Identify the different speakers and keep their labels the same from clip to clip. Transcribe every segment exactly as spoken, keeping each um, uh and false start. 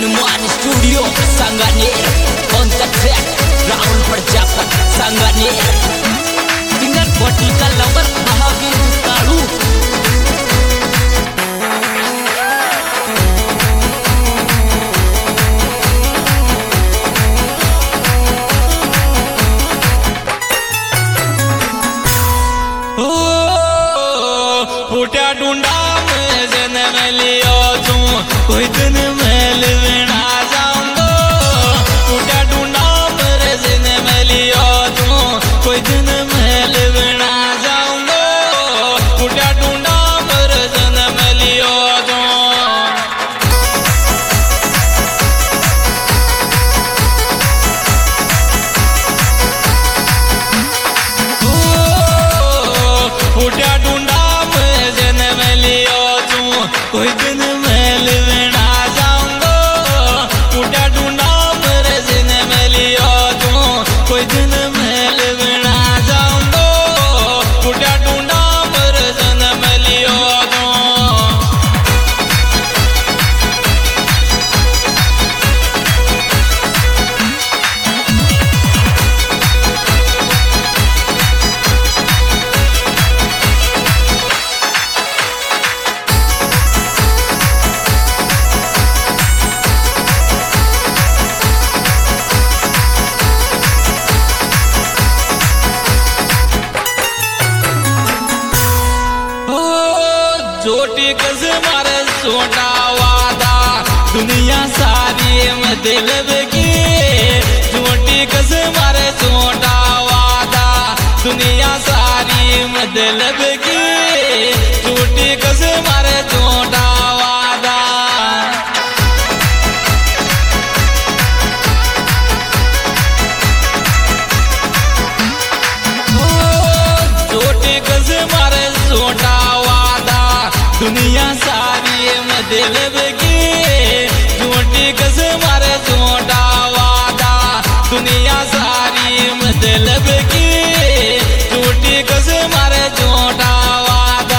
Speaker 1: Hanuman studio Sanganer contract Rahul Prajapat Sanganer singer कोटिका lover Mahavir कालू
Speaker 2: फूटा ढूंढा में जन्म लियो तू कोई दिन महल बिना जाऊंगा फूटा ढूंढा मेरे जन्म लियो तू कोई दिन महल बिना जाऊंगा फूटा ढूंढा मेरे जन्म लियो तू फूटा ढूंढा कोई दिन महल बिना जाऊंगा फूटा ढूंढा मेरे जन्म लियो तू कोई दिन महल बिना जाऊंगा फूटा ढूंढा मेरे जन्म लियो तू छोटी कस मारे छोटा वादा दुनिया सारी में दिल बगी छोटी कस मारे छोटा वादा दुनिया सारी में दिल बगी छोटी कस मारे छोटा वादा छोटी कस मारे छोटा दुनिया सारी में दिल बगी छोटी कस मारे छोटा वादा दुनिया सारी में दिल बगी छोटी कस मारे छोटा वादा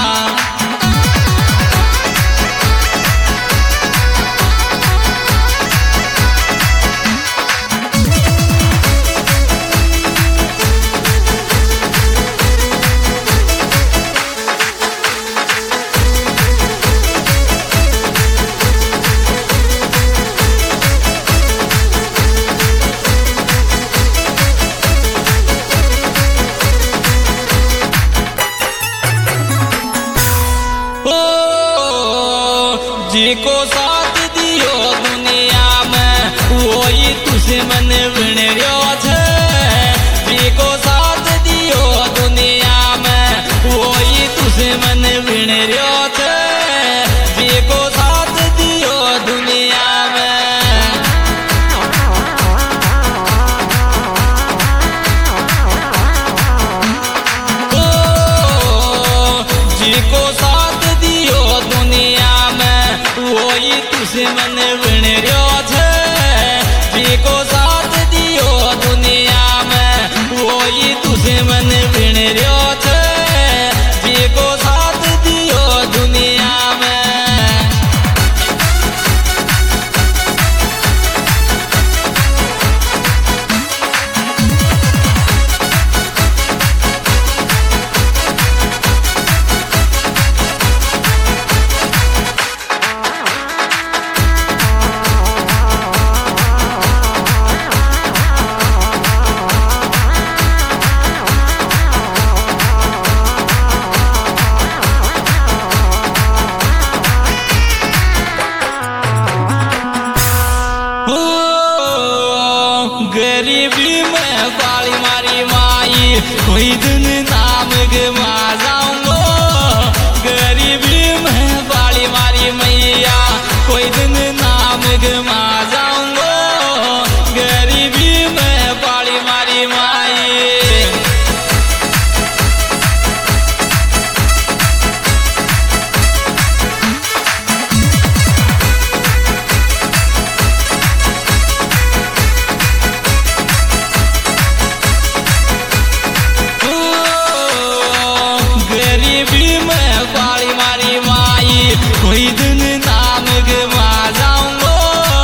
Speaker 2: जी को साथ दियो दुनिया में वही तुझे मन बिन रहो छे जी को साथ दियो दुनिया में वही तुझे मन बिन रहो छे जी को साथ दियो दुनिया में ओ जी को साथ दियो दुनिया वही तुझे मन बिन रहो छे जी को साथ दियो दुनिया में वही तुझे मन बिन रहो छे जी को साथ दियो दुनिया में गरीबी में बाली मारी माई कोई दिन नाम गवा जाऊंगा गरीबी में बाली मारी मैया कोई दिन नाम गवा जाऊंगा गरीबी में बाली मारी माई कोई दिन नाम गवा जाऊंगा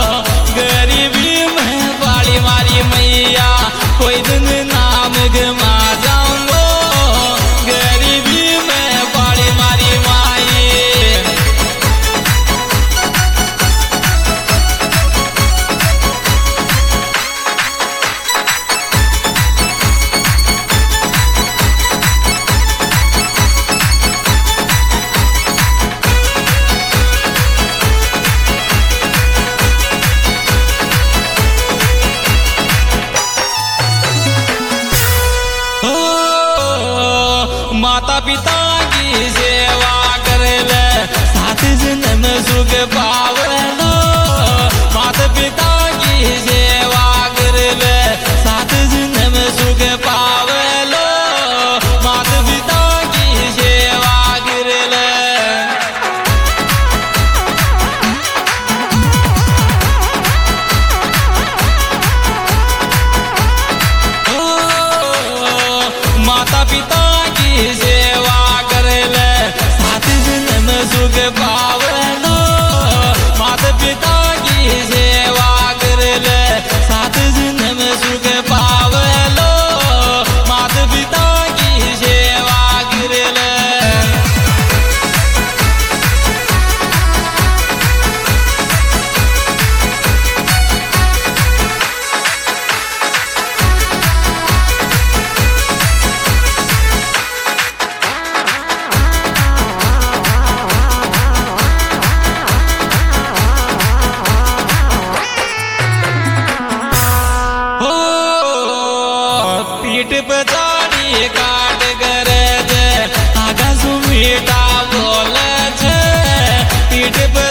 Speaker 2: सुख पावलो माता पिता की सेवा कर ले सात जन्म सुख पावलो माता पिता की सेवा कर ले पीठ पचाड़ी काट करे आगा सुमीटा बोले छे पीठ